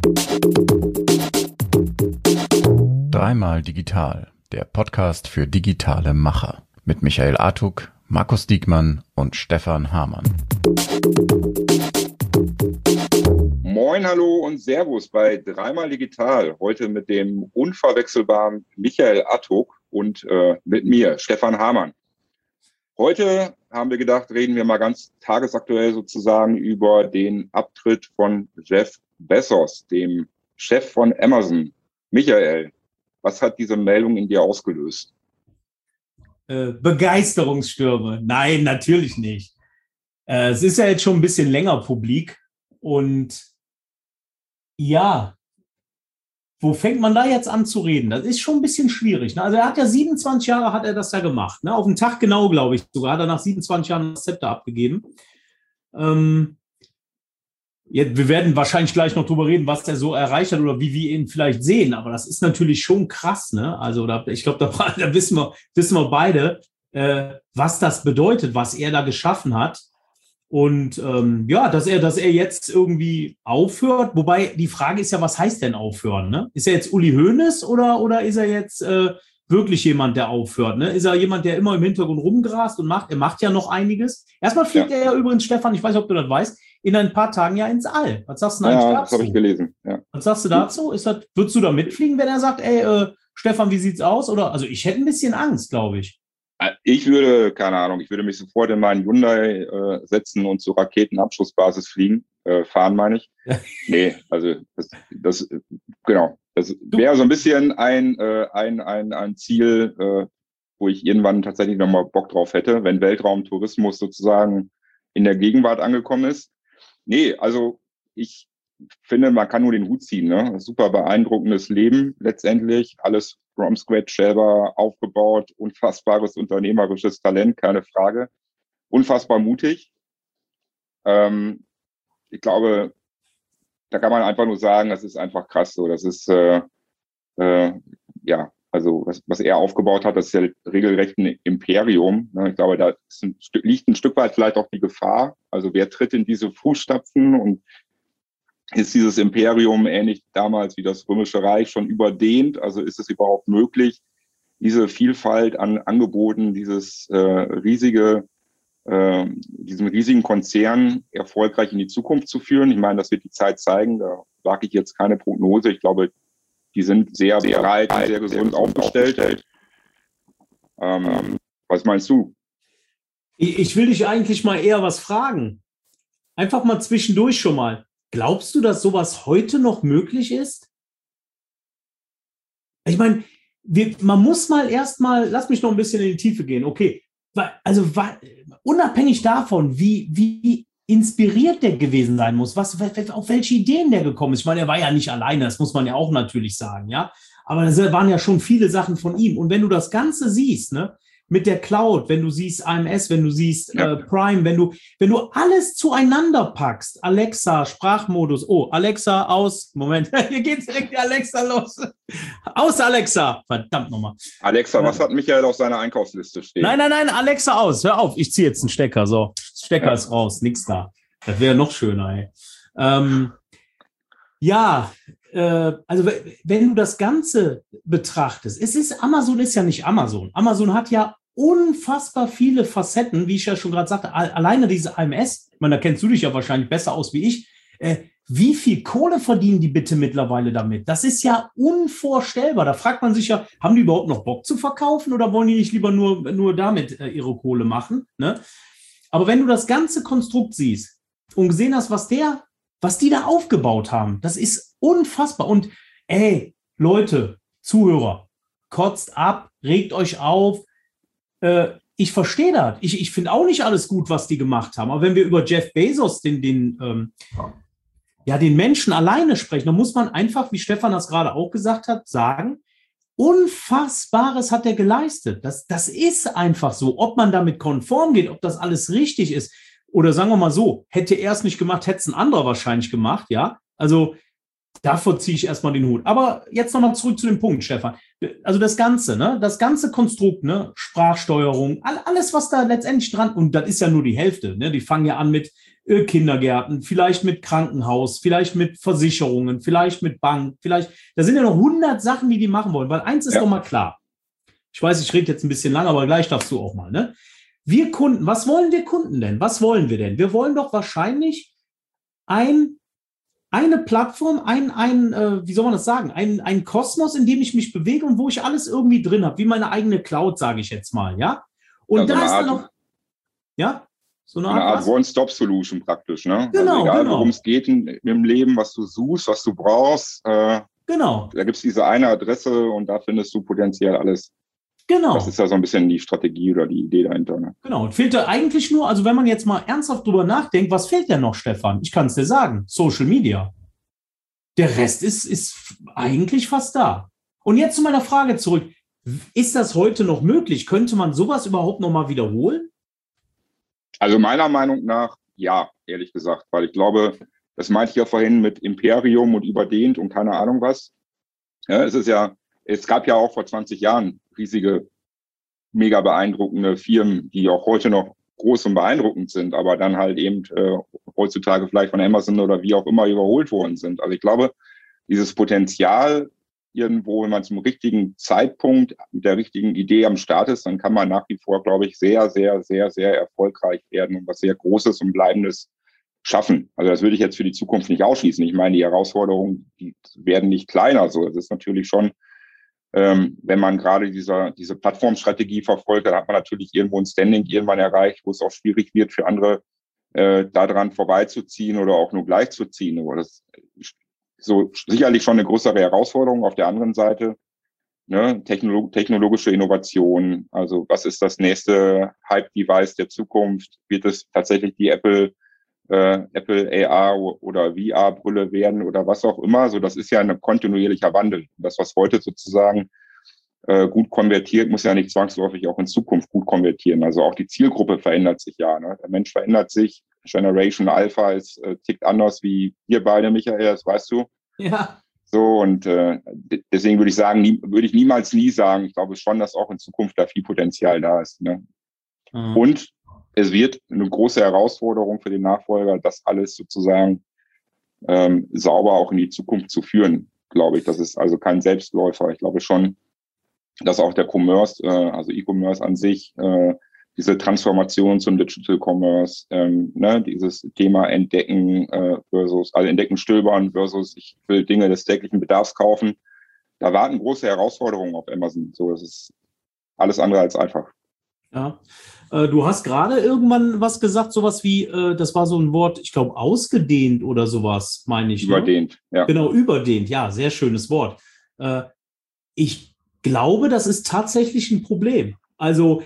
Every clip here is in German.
Dreimal digital, der Podcast für digitale Macher mit Michael Artuk, Markus Diekmann und Stefan Hamann. Moin, hallo und Servus bei Dreimal digital. Heute mit dem unverwechselbaren Michael Artuk und mit mir, Stefan Hamann. Heute haben wir gedacht, reden wir mal ganz tagesaktuell sozusagen über den Abtritt von Jeff Bezos, dem Chef von Amazon. Michael, was hat diese Meldung in dir ausgelöst? Begeisterungsstürme. Nein, natürlich nicht. Es ist ja jetzt schon ein bisschen länger publik. Und ja, wo fängt man da jetzt an zu reden? Das ist schon ein bisschen schwierig. Ne? Also er hat ja 27 Jahre hat er das ja gemacht. Ne? Auf den Tag genau, glaube ich sogar, hat er nach 27 Jahren das Zepter abgegeben. Wir werden wahrscheinlich gleich noch drüber reden, was er so erreicht hat oder wie wir ihn vielleicht sehen. Aber das ist natürlich schon krass. Ne? Also ich glaube, da wissen wir beide, was das bedeutet, was er da geschaffen hat. Und dass er jetzt irgendwie aufhört. Wobei die Frage ist ja, was heißt denn aufhören? Ne? Ist er jetzt Uli Hoeneß oder ist er jetzt wirklich jemand, der aufhört? Ne? Ist er jemand, der immer im Hintergrund rumgrast und macht? Er macht ja noch einiges. Erstmal fliegt er ja übrigens, Stefan, ich weiß nicht, ob du das weißt, in ein paar Tagen ja ins All. Was sagst du eigentlich dazu? Das habe ich gelesen. Ja. Was sagst du dazu? Würdest du da mitfliegen, wenn er sagt, Stefan, wie sieht's aus? Also ich hätte ein bisschen Angst, glaube ich. Ich würde mich sofort in meinen Hyundai setzen und zur Raketenabschussbasis fahren, meine ich. Nee, also das wäre so ein bisschen ein Ziel, wo ich irgendwann tatsächlich nochmal Bock drauf hätte, wenn Weltraumtourismus sozusagen in der Gegenwart angekommen ist. Nee, also ich finde, man kann nur den Hut ziehen. Ne? Super beeindruckendes Leben letztendlich, alles from scratch selber aufgebaut, unfassbares unternehmerisches Talent, keine Frage. Unfassbar mutig. Ich glaube, da kann man einfach nur sagen, das ist einfach krass so. Das ist, also was er aufgebaut hat, das ist ja regelrecht ein Imperium. Ne? Ich glaube, da liegt ein Stück weit vielleicht auch die Gefahr. Also wer tritt in diese Fußstapfen und ist dieses Imperium ähnlich damals wie das Römische Reich schon überdehnt? Also ist es überhaupt möglich, diese Vielfalt an Angeboten, diesen riesigen Konzern erfolgreich in die Zukunft zu führen? Ich meine, das wird die Zeit zeigen. Da wage ich jetzt keine Prognose. Ich glaube, die sind sehr breit und sehr gesund aufgestellt. Was meinst du? Ich will dich eigentlich mal eher was fragen. Einfach mal zwischendurch schon mal. Glaubst du, dass sowas heute noch möglich ist? Ich meine, man muss lass mich noch ein bisschen in die Tiefe gehen. Okay, also unabhängig davon, wie inspiriert der gewesen sein muss, auf welche Ideen der gekommen ist. Ich meine, er war ja nicht alleine, das muss man ja auch natürlich sagen, ja. Aber das waren ja schon viele Sachen von ihm. Und wenn du das Ganze siehst, ne, mit der Cloud, wenn du siehst AMS, wenn du siehst Prime, wenn du alles zueinander packst, Alexa, Sprachmodus, Alexa aus, Moment, hier geht direkt die Alexa los. Aus, Alexa, verdammt nochmal. Alexa, was hat Michael auf seiner Einkaufsliste stehen? Nein, Alexa aus, hör auf, ich ziehe jetzt einen Stecker, so, Stecker ist raus, nix da. Das wäre noch schöner, ey. Also wenn du das Ganze betrachtest, Amazon ist ja nicht Amazon. Amazon hat ja unfassbar viele Facetten, wie ich ja schon gerade sagte, alleine diese AMS, ich meine, da kennst du dich ja wahrscheinlich besser aus wie ich, wie viel Kohle verdienen die bitte mittlerweile damit? Das ist ja unvorstellbar. Da fragt man sich ja, haben die überhaupt noch Bock zu verkaufen oder wollen die nicht lieber nur damit ihre Kohle machen? Ne? Aber wenn du das ganze Konstrukt siehst und gesehen hast, was die da aufgebaut haben, das ist unfassbar. Und Leute, Zuhörer, kotzt ab, regt euch auf. Ich verstehe das. Ich finde auch nicht alles gut, was die gemacht haben. Aber wenn wir über Jeff Bezos, den Menschen alleine sprechen, dann muss man einfach, wie Stefan das gerade auch gesagt hat, sagen, Unfassbares hat er geleistet. Das ist einfach so. Ob man damit konform geht, ob das alles richtig ist, oder sagen wir mal so, hätte er es nicht gemacht, hätte es ein anderer wahrscheinlich gemacht, ja. Also davor ziehe ich erstmal den Hut. Aber jetzt nochmal zurück zu dem Punkt, Stefan. Also das Ganze, ne? Das ganze Konstrukt, ne? Sprachsteuerung, alles, was da letztendlich dran, und das ist ja nur die Hälfte, ne? Die fangen ja an mit Kindergärten, vielleicht mit Krankenhaus, vielleicht mit Versicherungen, vielleicht mit Bank, da sind ja noch 100 Sachen, die machen wollen, weil eins ist doch mal klar. Ich weiß, ich rede jetzt ein bisschen lang, aber gleich darfst du auch mal, ne? Wir Kunden, was wollen wir Kunden denn? Was wollen wir denn? Wir wollen doch wahrscheinlich eine Plattform, wie soll man das sagen, ein Kosmos, in dem ich mich bewege und wo ich alles irgendwie drin habe, wie meine eigene Cloud, sage ich jetzt mal, ja? Und ja, da ist dann noch, ja? So eine Art One-Stop-Solution praktisch, ne? Genau, also egal, worum es geht im Leben, was du suchst, was du brauchst. Genau. Da gibt es diese eine Adresse und da findest du potenziell alles. Genau. Das ist ja so ein bisschen die Strategie oder die Idee dahinter. Ne? Genau. Und fehlt da eigentlich nur, also wenn man jetzt mal ernsthaft drüber nachdenkt, was fehlt denn noch, Stefan? Ich kann es dir sagen, Social Media. Der Rest ist eigentlich fast da. Und jetzt zu meiner Frage zurück. Ist das heute noch möglich? Könnte man sowas überhaupt noch mal wiederholen? Also meiner Meinung nach, ja, ehrlich gesagt, weil ich glaube, das meinte ich ja vorhin mit Imperium und überdehnt und keine Ahnung was. Ja, es gab ja auch vor 20 Jahren riesige, mega beeindruckende Firmen, die auch heute noch groß und beeindruckend sind, aber dann halt eben heutzutage vielleicht von Amazon oder wie auch immer überholt worden sind. Also ich glaube, dieses Potenzial irgendwo, wenn man zum richtigen Zeitpunkt mit der richtigen Idee am Start ist, dann kann man nach wie vor, glaube ich, sehr, sehr, sehr, sehr erfolgreich werden und was sehr Großes und Bleibendes schaffen. Also das würde ich jetzt für die Zukunft nicht ausschließen. Ich meine, die Herausforderungen, die werden nicht kleiner. So, es ist natürlich schon, wenn man gerade diese Plattformstrategie verfolgt, dann hat man natürlich irgendwo ein Standing irgendwann erreicht, wo es auch schwierig wird für andere, daran vorbeizuziehen oder auch nur gleichzuziehen. Aber das ist so sicherlich schon eine größere Herausforderung. Auf der anderen Seite, ne, technologische Innovation. Also was ist das nächste Hype-Device der Zukunft? Wird es tatsächlich die Apple AR oder VR-Brille werden oder was auch immer? So, das ist ja ein kontinuierlicher Wandel. Das, was heute sozusagen gut konvertiert, muss ja nicht zwangsläufig auch in Zukunft gut konvertieren. Also auch die Zielgruppe verändert sich ja. Ne? Der Mensch verändert sich. Generation Alpha tickt anders wie wir beide, Michael, das weißt du. Ja. So, und deswegen würde ich niemals nie sagen, ich glaube schon, dass auch in Zukunft da viel Potenzial da ist. Ne? Mhm. Und es wird eine große Herausforderung für den Nachfolger, das alles sozusagen sauber auch in die Zukunft zu führen, glaube ich. Das ist also kein Selbstläufer. Ich glaube schon, dass auch der Commerce, also E-Commerce an sich, diese Transformation zum Digital Commerce, ne, dieses Thema Entdecken Entdecken, Stöbern versus ich will Dinge des täglichen Bedarfs kaufen. Da warten große Herausforderungen auf Amazon. So, das ist alles andere als einfach. Ja, du hast gerade irgendwann was gesagt, sowas wie, das war so ein Wort, ich glaube, ausgedehnt oder sowas, meine ich. Überdehnt, ne? Ja. Genau, überdehnt, ja, sehr schönes Wort. Ich glaube, das ist tatsächlich ein Problem. Also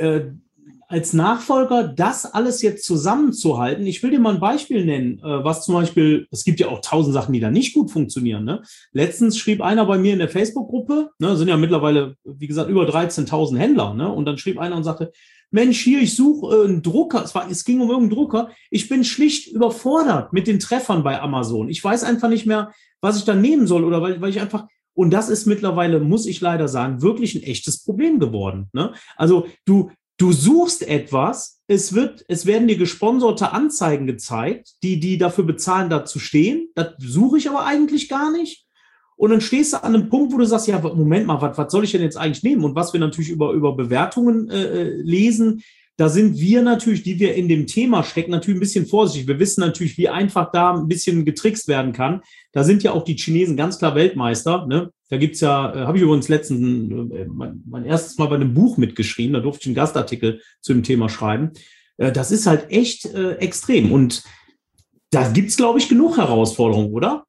als Nachfolger das alles jetzt zusammenzuhalten, ich will dir mal ein Beispiel nennen, was zum Beispiel, es gibt ja auch 1000 Sachen, die da nicht gut funktionieren. Ne? Letztens schrieb einer bei mir in der Facebook-Gruppe, ne, sind ja mittlerweile, wie gesagt, über 13.000 Händler, ne? Und dann schrieb einer und sagte, Mensch, hier, ich suche einen Drucker, es ging um irgendeinen Drucker, ich bin schlicht überfordert mit den Treffern bei Amazon. Ich weiß einfach nicht mehr, was ich da nehmen soll oder weil ich einfach, und das ist mittlerweile, muss ich leider sagen, wirklich ein echtes Problem geworden. Ne? Also du suchst etwas, es werden dir gesponserte Anzeigen gezeigt, die dafür bezahlen, da zu stehen. Das suche ich aber eigentlich gar nicht. Und dann stehst du an einem Punkt, wo du sagst, ja, Moment mal, was soll ich denn jetzt eigentlich nehmen? Und was wir natürlich über Bewertungen lesen, da sind wir natürlich, die wir in dem Thema stecken, natürlich ein bisschen vorsichtig. Wir wissen natürlich, wie einfach da ein bisschen getrickst werden kann. Da sind ja auch die Chinesen ganz klar Weltmeister. Ne? Da gibt's ja, habe ich übrigens letztens mein erstes Mal bei einem Buch mitgeschrieben. Da durfte ich einen Gastartikel zu dem Thema schreiben. Das ist halt echt extrem. Und da gibt's, glaube ich, genug Herausforderungen, oder?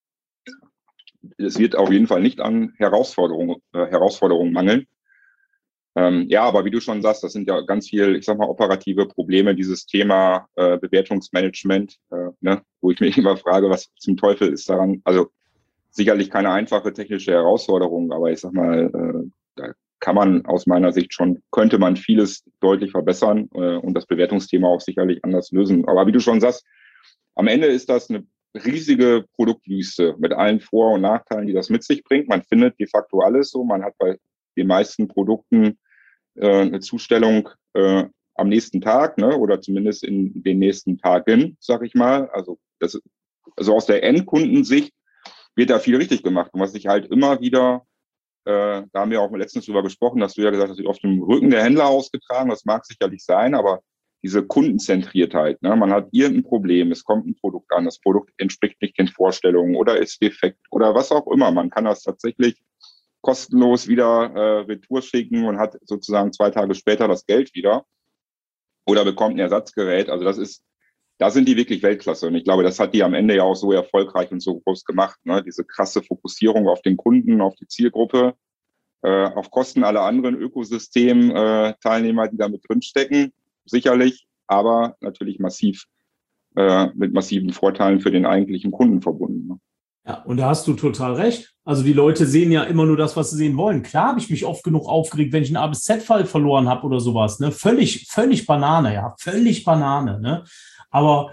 Es wird auf jeden Fall nicht an Herausforderungen mangeln. Ja, aber wie du schon sagst, das sind ja ganz viel, ich sag mal, operative Probleme, dieses Thema Bewertungsmanagement, ne, wo ich mich immer frage, was zum Teufel ist daran? Also sicherlich keine einfache technische Herausforderung, aber ich sag mal, da kann man aus meiner Sicht könnte man vieles deutlich verbessern und das Bewertungsthema auch sicherlich anders lösen. Aber wie du schon sagst, am Ende ist das eine riesige Produktwüste mit allen Vor- und Nachteilen, die das mit sich bringt. Man findet de facto alles so. Man hat bei den meisten Produkten eine Zustellung am nächsten Tag, ne, oder zumindest in den nächsten Tagen, sag ich mal. Also aus der Endkundensicht wird da viel richtig gemacht. Und was ich halt immer wieder, da haben wir auch letztens drüber gesprochen, dass du ja gesagt hast, das wird auf dem Rücken der Händler ausgetragen. Das mag sicherlich sein, aber diese Kundenzentriertheit, ne, man hat irgendein Problem, es kommt ein Produkt an, das Produkt entspricht nicht den Vorstellungen oder ist defekt oder was auch immer. Man kann das tatsächlich kostenlos wieder retour schicken und hat sozusagen 2 Tage später das Geld wieder oder bekommt ein Ersatzgerät. Also da sind die wirklich Weltklasse. Und ich glaube, das hat die am Ende ja auch so erfolgreich und so groß gemacht, ne? Diese krasse Fokussierung auf den Kunden, auf die Zielgruppe, auf Kosten aller anderen Ökosystem-Teilnehmer, die da mit drinstecken, sicherlich, aber natürlich massiv mit massiven Vorteilen für den eigentlichen Kunden verbunden. Ne? Ja, und da hast du total recht. Also die Leute sehen ja immer nur das, was sie sehen wollen. Klar habe ich mich oft genug aufgeregt, wenn ich einen A bis Z-Fall verloren habe oder sowas. Ne? Völlig Banane, ja. Völlig Banane. Ne? Aber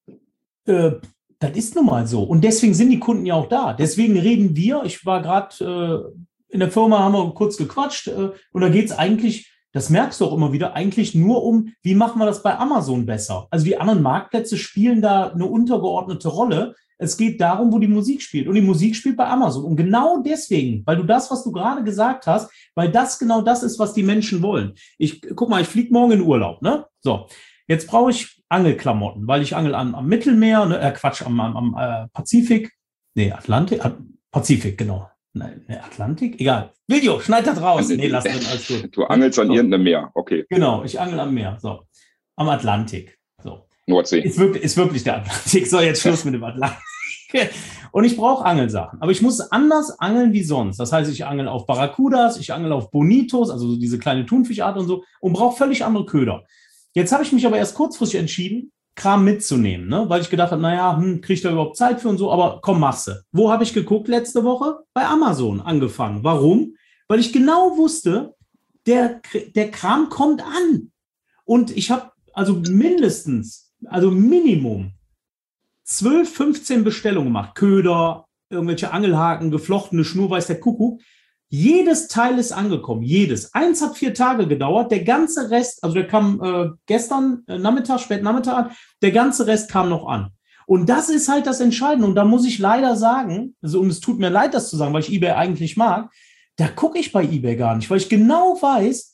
das ist nun mal so. Und deswegen sind die Kunden ja auch da. Deswegen reden wir, ich war gerade in der Firma, haben wir kurz gequatscht und da geht es eigentlich, das merkst du auch immer wieder, eigentlich nur um, wie machen wir das bei Amazon besser? Also die anderen Marktplätze spielen da eine untergeordnete Rolle. Es geht darum, wo die Musik spielt. Und die Musik spielt bei Amazon. Und genau deswegen, weil du das, was du gerade gesagt hast, weil das genau das ist, was die Menschen wollen. Guck mal, ich fliege morgen in Urlaub, ne? So, jetzt brauche ich Angelklamotten, weil ich angel am Mittelmeer, ne? Am Pazifik. Nee, Atlantik, Pazifik, genau. Nein, Atlantik? Egal. Video, schneid das raus. Nee, lass drin, alles gut. Du angelst an irgendeinem Meer, okay. Genau, ich angel am Meer, so. Am Atlantik, so. Nordsee. Ist wirklich der Atlantik. So, jetzt Schluss mit dem Atlantik. Und ich brauche Angelsachen. Aber ich muss anders angeln wie sonst. Das heißt, ich angel auf Barracudas, ich angel auf Bonitos, also diese kleine Thunfischart und so, und brauche völlig andere Köder. Jetzt habe ich mich aber erst kurzfristig entschieden, Kram mitzunehmen, ne? Weil ich gedacht habe, naja, kriege ich da überhaupt Zeit für und so, aber komm, machst du. Wo habe ich geguckt letzte Woche? Bei Amazon angefangen. Warum? Weil ich genau wusste, der Kram kommt an. Und ich habe also Minimum 12, 15 Bestellungen gemacht. Köder, irgendwelche Angelhaken, geflochtene Schnur, weiß der Kuckuck. Jedes Teil ist angekommen, jedes. Eins hat 4 Tage gedauert, der ganze Rest, also der kam gestern Nachmittag, spät Nachmittag an, der ganze Rest kam noch an. Und das ist halt das Entscheidende. Und da muss ich leider sagen, also, und es tut mir leid, das zu sagen, weil ich eBay eigentlich mag, da gucke ich bei eBay gar nicht, weil ich genau weiß,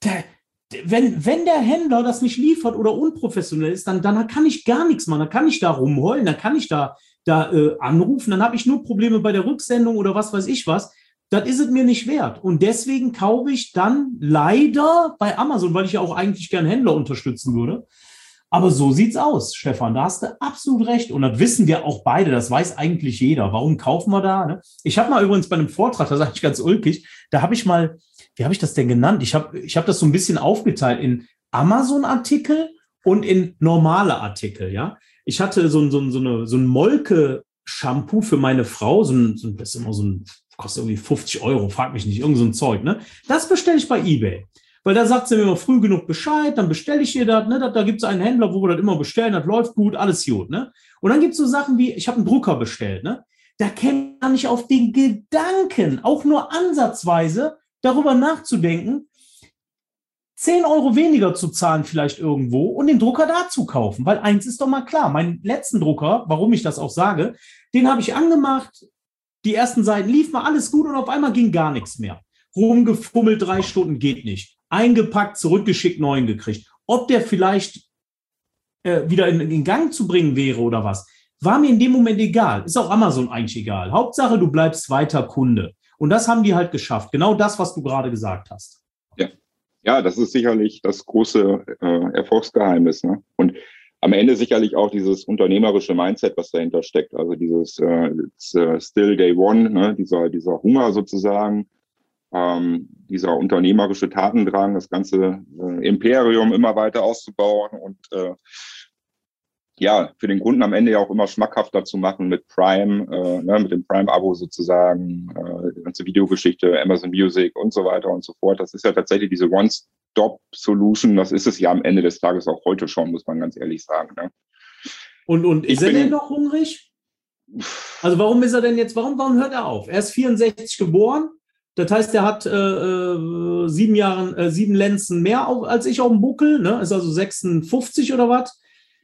wenn der Händler das nicht liefert oder unprofessionell ist, dann kann ich gar nichts machen. Dann kann ich da rumheulen, dann kann ich da anrufen, dann habe ich nur Probleme bei der Rücksendung oder was weiß ich was. Das ist es mir nicht wert. Und deswegen kaufe ich dann leider bei Amazon, weil ich ja auch eigentlich gern Händler unterstützen würde. Aber so sieht's aus, Stefan. Da hast du absolut recht. Und das wissen wir auch beide. Das weiß eigentlich jeder. Warum kaufen wir da? Ne? Ich habe mal übrigens bei einem Vortrag, das ist eigentlich ganz ulkig, da habe ich mal, wie habe ich das denn genannt? Ich hab das so ein bisschen aufgeteilt in Amazon-Artikel und in normale Artikel. Ja, ich hatte so ein Molke-Shampoo für meine Frau. Das ist immer so ein, kostet irgendwie 50 Euro, frag mich nicht, irgend so ein Zeug. Ne? Das bestelle ich bei eBay. Weil da sagt sie mir immer früh genug Bescheid, dann bestelle ich ihr das. Ne? Da gibt es einen Händler, wo wir das immer bestellen, das läuft gut, alles gut. Ne? Und dann gibt es so Sachen wie, ich habe einen Drucker bestellt. Ne? Da käme man nicht auf den Gedanken, auch nur ansatzweise, darüber nachzudenken, 10 Euro weniger zu zahlen vielleicht irgendwo und den Drucker da zu kaufen. Weil eins ist doch mal klar, meinen letzten Drucker, warum ich das auch sage, den habe ich angemacht, die ersten Seiten lief mal alles gut und auf einmal ging gar nichts mehr. Rumgefummelt, 3 Stunden geht nicht. Eingepackt, zurückgeschickt, neuen gekriegt. Ob der vielleicht wieder in Gang zu bringen wäre oder was, war mir in dem Moment egal. Ist auch Amazon eigentlich egal. Hauptsache, du bleibst weiter Kunde. Und das haben die halt geschafft. Genau das, was du gerade gesagt hast. Ja, das ist sicherlich das große Erfolgsgeheimnis. Ne? Und am Ende sicherlich auch dieses unternehmerische Mindset, was dahinter steckt. Also dieses Still Day One, ne? dieser Hunger sozusagen, dieser unternehmerische Tatendrang, das ganze Imperium immer weiter auszubauen und für den Kunden am Ende ja auch immer schmackhafter zu machen mit Prime, mit dem Prime-Abo sozusagen, die ganze Videogeschichte, Amazon Music und so weiter und so fort. Das ist ja tatsächlich diese One-Stop-Solution. Das ist es ja am Ende des Tages auch heute schon, muss man ganz ehrlich sagen. Ne? Und ist er denn noch hungrig? Also warum ist er denn jetzt, warum hört er auf? Er ist 64 geboren, das heißt, er hat 7 Lenzen mehr als ich auf dem Buckel, ne? Ist also 56 oder was?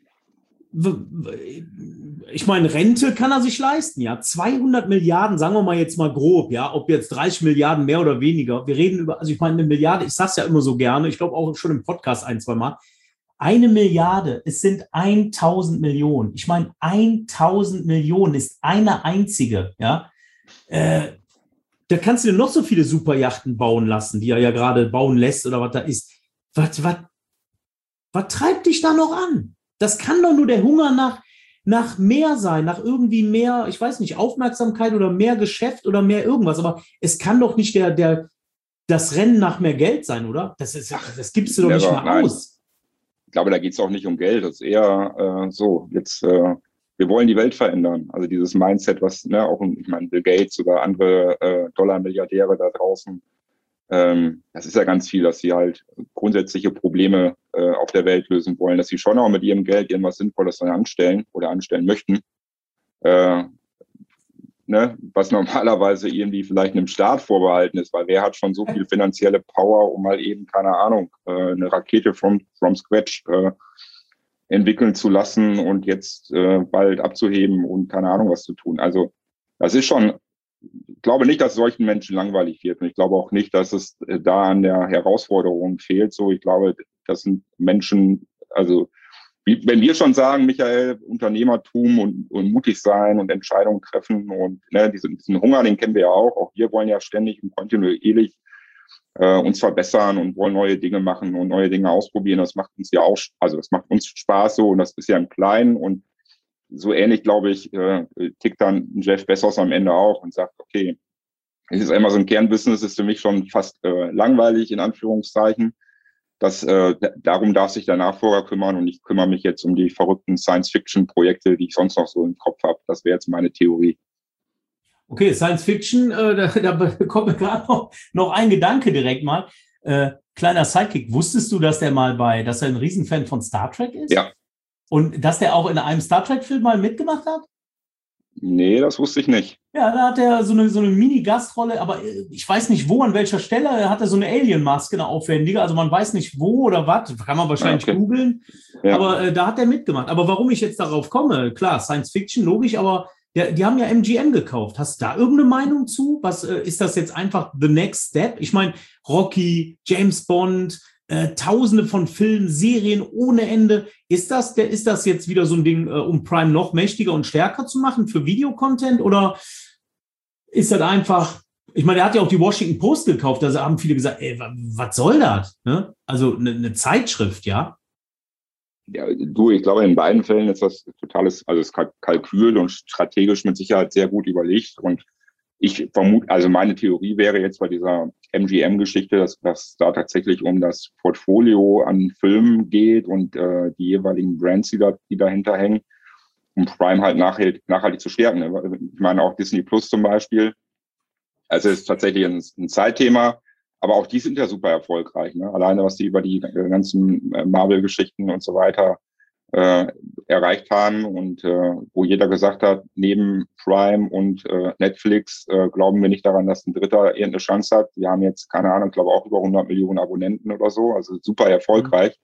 Ich meine, Rente kann er sich leisten, ja. 200 Milliarden, sagen wir mal jetzt mal grob, ja, ob jetzt 30 Milliarden mehr oder weniger. Wir reden über, also ich meine, 1 Milliarde, ich sage es ja immer so gerne, ich glaube auch schon im Podcast 1-2 Mal. 1 Milliarde, es sind 1000 Millionen. Ich meine, 1000 Millionen ist eine einzige, ja. Da kannst du dir noch so viele Superjachten bauen lassen, die er ja gerade bauen lässt oder was da ist. Was treibt dich da noch an? Das kann doch nur der Hunger nach mehr sein, nach irgendwie mehr, ich weiß nicht, Aufmerksamkeit oder mehr Geschäft oder mehr irgendwas. Aber es kann doch nicht das Rennen nach mehr Geld sein, oder? Das gibst du doch nicht mal aus. Ich glaube, da geht es auch nicht um Geld. Das ist eher wir wollen die Welt verändern. Also dieses Mindset, was, ne, auch, ich meine, Bill Gates oder andere Dollar-Milliardäre da draußen, das ist ja ganz viel, dass sie halt grundsätzliche Probleme auf der Welt lösen wollen, dass sie schon auch mit ihrem Geld irgendwas Sinnvolles dann anstellen oder anstellen möchten, ne, was normalerweise irgendwie vielleicht einem Staat vorbehalten ist, weil wer hat schon so viel finanzielle Power, um mal eben, keine Ahnung, eine Rakete from scratch entwickeln zu lassen und jetzt bald abzuheben und keine Ahnung was zu tun. Also das ist schon, ich glaube nicht, dass solchen Menschen langweilig wird. Und ich glaube auch nicht, dass es da an der Herausforderung fehlt. So, ich glaube, das sind Menschen, also wenn wir schon sagen, Michael, Unternehmertum und mutig sein und Entscheidungen treffen und ne, diesen Hunger, den kennen wir ja auch. Auch wir wollen ja ständig und kontinuierlich uns verbessern und wollen neue Dinge machen und neue Dinge ausprobieren. Das macht uns ja auch, also das macht uns Spaß so und das ist ja im Kleinen und so ähnlich, glaube ich, tickt dann Jeff Bezos am Ende auch und sagt, okay, es ist einmal so ein Kernbusiness, ist für mich schon fast langweilig, in Anführungszeichen. Darum darf sich der Nachfolger kümmern und ich kümmere mich jetzt um die verrückten Science-Fiction-Projekte, die ich sonst noch so im Kopf habe. Das wäre jetzt meine Theorie. Okay, Science-Fiction, da kommt mir gerade noch ein Gedanke direkt mal. Kleiner Sidekick, wusstest du, dass er ein Riesenfan von Star Trek ist? Ja. Und dass der auch in einem Star Trek-Film mal mitgemacht hat? Nee, das wusste ich nicht. Ja, da hat er so eine Mini-Gastrolle, aber ich weiß nicht wo, an welcher Stelle. Er hatte so eine Alien-Maske, eine aufwendige. Also man weiß nicht wo oder was, kann man wahrscheinlich googeln. Ja. Aber da hat er mitgemacht. Aber warum ich jetzt darauf komme, klar, Science-Fiction, logisch, aber die haben ja MGM gekauft. Hast du da irgendeine Meinung zu? Was ist das jetzt einfach the next step? Ich meine, Rocky, James Bond, Tausende von Filmen, Serien ohne Ende. Ist das jetzt wieder so ein Ding, um Prime noch mächtiger und stärker zu machen für Videocontent? Oder ist das einfach, ich meine, er hat ja auch die Washington Post gekauft, da haben viele gesagt, ey, was soll das? Ne? Also eine Zeitschrift, ja? Ja, ich glaube, in beiden Fällen ist das totales, also das Kalkül und strategisch mit Sicherheit sehr gut überlegt. Und ich vermute, also meine Theorie wäre jetzt bei dieser MGM-Geschichte, dass da tatsächlich um das Portfolio an Filmen geht und die jeweiligen Brands, die dahinter hängen, um Prime halt nachhaltig zu stärken. Ich meine auch Disney Plus zum Beispiel. Also es ist tatsächlich ein Zeitthema, aber auch die sind ja super erfolgreich. Ne? Alleine was die über die ganzen Marvel-Geschichten und so weiter erreicht haben und wo jeder gesagt hat, neben Prime und Netflix glauben wir nicht daran, dass ein Dritter irgendeine Chance hat. Die haben jetzt, keine Ahnung, ich glaube auch über 100 Millionen Abonnenten oder so, also super erfolgreich.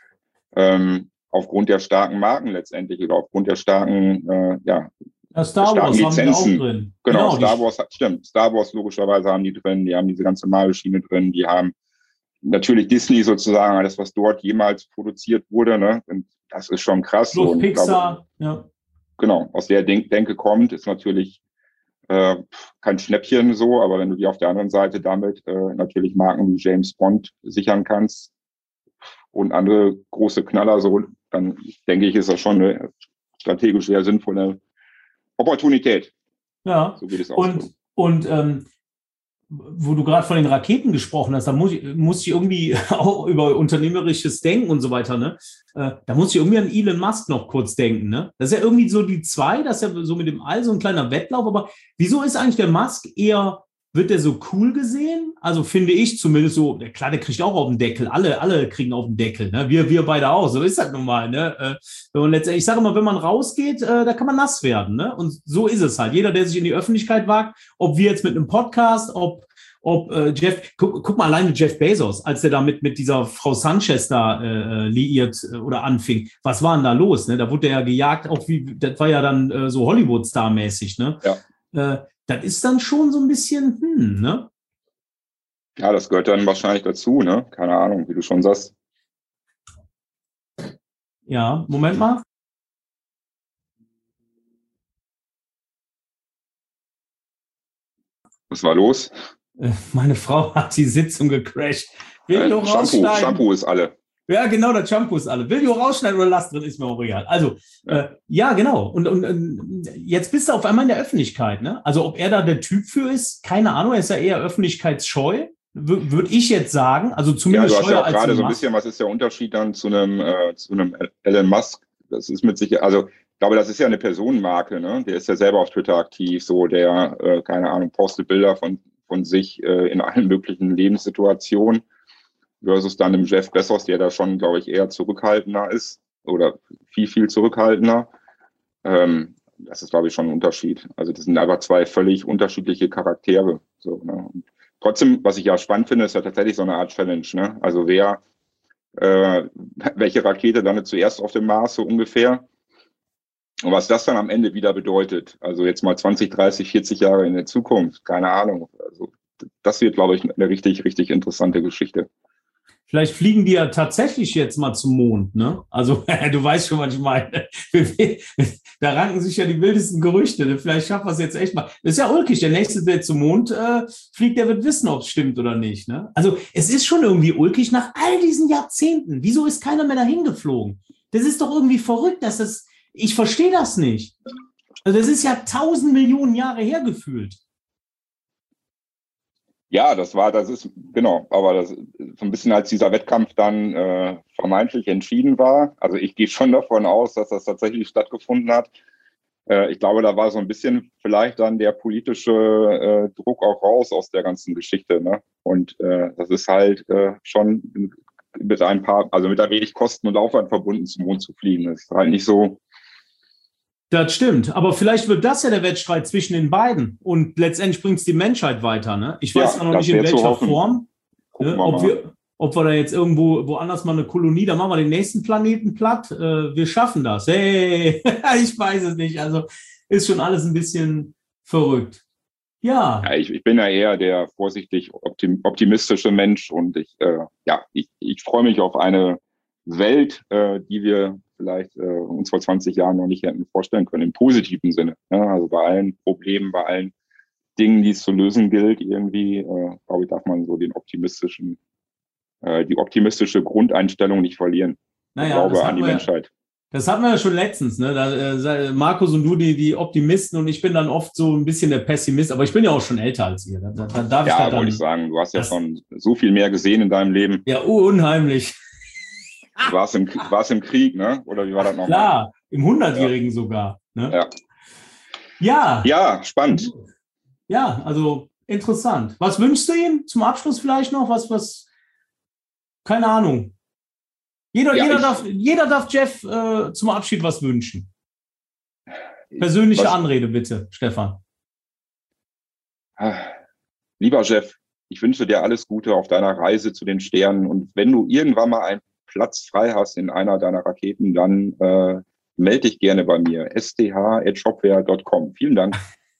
Aufgrund der starken Marken letztendlich oder aufgrund der starken Star Wars Lizenzen. Haben die auch drin. Genau, Star Wars stimmt. Star Wars logischerweise haben die drin, die haben diese ganze Marvel-Schiene drin, die haben natürlich Disney sozusagen, alles, was dort jemals produziert wurde, ne? Und das ist schon krass. Plus so. Pixar, ja. Genau, aus der Denke kommt, ist natürlich kein Schnäppchen so, aber wenn du dir auf der anderen Seite damit natürlich Marken wie James Bond sichern kannst und andere große Knaller so, dann denke ich, ist das schon eine strategisch sehr sinnvolle Opportunität. Ja, so wie das und wo du gerade von den Raketen gesprochen hast, da muss ich irgendwie auch über unternehmerisches Denken und so weiter, ne? Da muss ich irgendwie an Elon Musk noch kurz denken, ne? Das ist ja irgendwie so die zwei, das ist ja so mit dem All so ein kleiner Wettlauf, aber wieso ist eigentlich der Musk eher wird der so cool gesehen? Also finde ich zumindest so, klar, der kriegt auch auf den Deckel. Alle kriegen auf den Deckel. Ne? Wir beide auch. So ist das nun mal. Ne? Und letztendlich, ich sage immer, wenn man rausgeht, da kann man nass werden. Ne? Und so ist es halt. Jeder, der sich in die Öffentlichkeit wagt, ob wir jetzt mit einem Podcast, ob Jeff, guck mal alleine Jeff Bezos, als der da mit dieser Frau Sanchez da liiert oder anfing. Was war denn da los? Ne? Da wurde der ja gejagt, auch das war ja dann so Hollywood-Star-mäßig. Ne? Ja. Das ist dann schon so ein bisschen, ne? Ja, das gehört dann wahrscheinlich dazu, ne? Keine Ahnung, wie du schon sagst. Ja, Moment mal. Was war los? Meine Frau hat die Sitzung gecrashed. Shampoo ist alle. Ja, genau, das Shampoo ist alle. Will ich auch rausschneiden oder lass drin, ist mir auch egal. Also, ja, genau. Und jetzt bist du auf einmal in der Öffentlichkeit, ne? Also, ob er da der Typ für ist, keine Ahnung, er ist ja eher öffentlichkeitsscheu, würde ich jetzt sagen. Also, zumindest scheuer als... Ja, du hast ja auch gerade so ein Musk. bisschen, was ist der Unterschied dann zu einem Elon Musk? Das ist mit Sicherheit, also, ich glaube, das ist ja eine Personenmarke, ne? Der ist ja selber auf Twitter aktiv, so, der, keine Ahnung, postet Bilder von sich in allen möglichen Lebenssituationen. Versus dann dem Jeff Bezos, der da schon, glaube ich, eher zurückhaltender ist oder viel zurückhaltender. Das ist, glaube ich, schon ein Unterschied. Also das sind einfach zwei völlig unterschiedliche Charaktere. So, ne? Und trotzdem, was ich ja spannend finde, ist ja tatsächlich so eine Art Challenge. Ne? Also welche Rakete landet zuerst auf dem Mars so ungefähr? Und was das dann am Ende wieder bedeutet, also jetzt mal 20, 30, 40 Jahre in der Zukunft, keine Ahnung. Also das wird, glaube ich, eine richtig, richtig interessante Geschichte. Vielleicht fliegen die ja tatsächlich jetzt mal zum Mond, ne? Also, du weißt schon, was ich meine. Da ranken sich ja die wildesten Gerüchte. Vielleicht schaffen wir es jetzt echt mal. Das ist ja ulkig. Der Nächste, der zum Mond fliegt, der wird wissen, ob es stimmt oder nicht, ne? Also, es ist schon irgendwie ulkig nach all diesen Jahrzehnten. Wieso ist keiner mehr dahin geflogen? Das ist doch irgendwie verrückt, ich verstehe das nicht. Also, das ist ja 1000 Millionen Jahre her gefühlt. Ja, das ist, genau, aber das so ein bisschen, als dieser Wettkampf dann vermeintlich entschieden war. Also ich gehe schon davon aus, dass das tatsächlich stattgefunden hat. Ich glaube, da war so ein bisschen vielleicht dann der politische Druck auch raus aus der ganzen Geschichte, ne? Und das ist halt schon mit ein wenig Kosten und Aufwand verbunden, zum Mond zu fliegen. Das ist halt nicht so. Das stimmt, aber vielleicht wird das ja der Wettstreit zwischen den beiden und letztendlich bringt es die Menschheit weiter. Ne? Ich weiß ja noch nicht, in welcher Form, ob wir da jetzt irgendwo woanders mal eine Kolonie, da machen wir den nächsten Planeten platt. Wir schaffen das. Hey, ich weiß es nicht. Also ist schon alles ein bisschen verrückt. Ja. Ich bin ja eher der vorsichtig optimistische Mensch und ich freue mich auf eine Welt, die wir vielleicht uns vor 20 Jahren noch nicht hätten vorstellen können, im positiven Sinne. Ja, also bei allen Problemen, bei allen Dingen, die es zu lösen gilt, irgendwie, glaube ich, darf man so die optimistische Grundeinstellung nicht verlieren. Naja, ich glaube an die Menschheit. Das hatten wir ja schon letztens, ne? Da, Markus und du, die Optimisten und ich bin dann oft so ein bisschen der Pessimist, aber ich bin ja auch schon älter als ihr. Da darf ich wollte ich sagen, du hast ja schon so viel mehr gesehen in deinem Leben. Ja, unheimlich. Du warst im Krieg, ne? Oder wie war das nochmal? Klar, im 100-Jährigen sogar. Ne? Ja. Ja, spannend. Ja, also interessant. Was wünschst du ihm zum Abschluss vielleicht noch? Was? Keine Ahnung. Jeder darf Jeff zum Abschied was wünschen. Persönliche Anrede bitte, Stefan. Lieber Jeff, ich wünsche dir alles Gute auf deiner Reise zu den Sternen und wenn du irgendwann mal einen Platz frei hast in einer deiner Raketen, dann melde dich gerne bei mir. sth@shopware.com. Vielen Dank.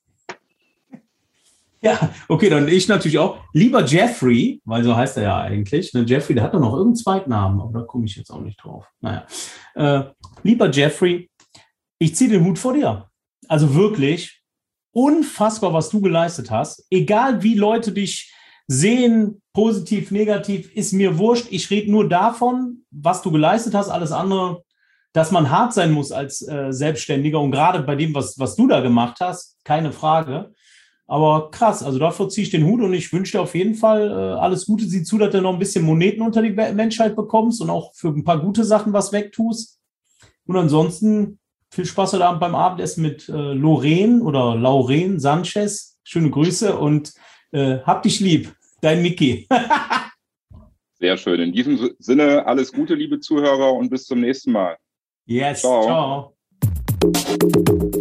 Ja, okay, dann ich natürlich auch. Lieber Jeffrey, weil so heißt er ja eigentlich. Ne? Jeffrey, der hat doch noch irgendeinen Zweitnamen, aber da komme ich jetzt auch nicht drauf. Naja. Lieber Jeffrey, ich ziehe den Hut vor dir. Also wirklich unfassbar, was du geleistet hast. Egal wie Leute dich sehen, positiv, negativ, ist mir wurscht. Ich rede nur davon, was du geleistet hast. Alles andere, dass man hart sein muss als Selbstständiger. Und gerade bei dem, was du da gemacht hast, keine Frage. Aber krass, also davor ziehe ich den Hut und ich wünsche dir auf jeden Fall alles Gute. Sieh zu, dass du noch ein bisschen Moneten unter die Menschheit bekommst und auch für ein paar gute Sachen was wegtust. Und ansonsten viel Spaß heute Abend beim Abendessen mit Lauren Sanchez. Schöne Grüße und Hab dich lieb, dein Micky. Sehr schön. In diesem Sinne, alles Gute, liebe Zuhörer, und bis zum nächsten Mal. Yes, ciao. ciao.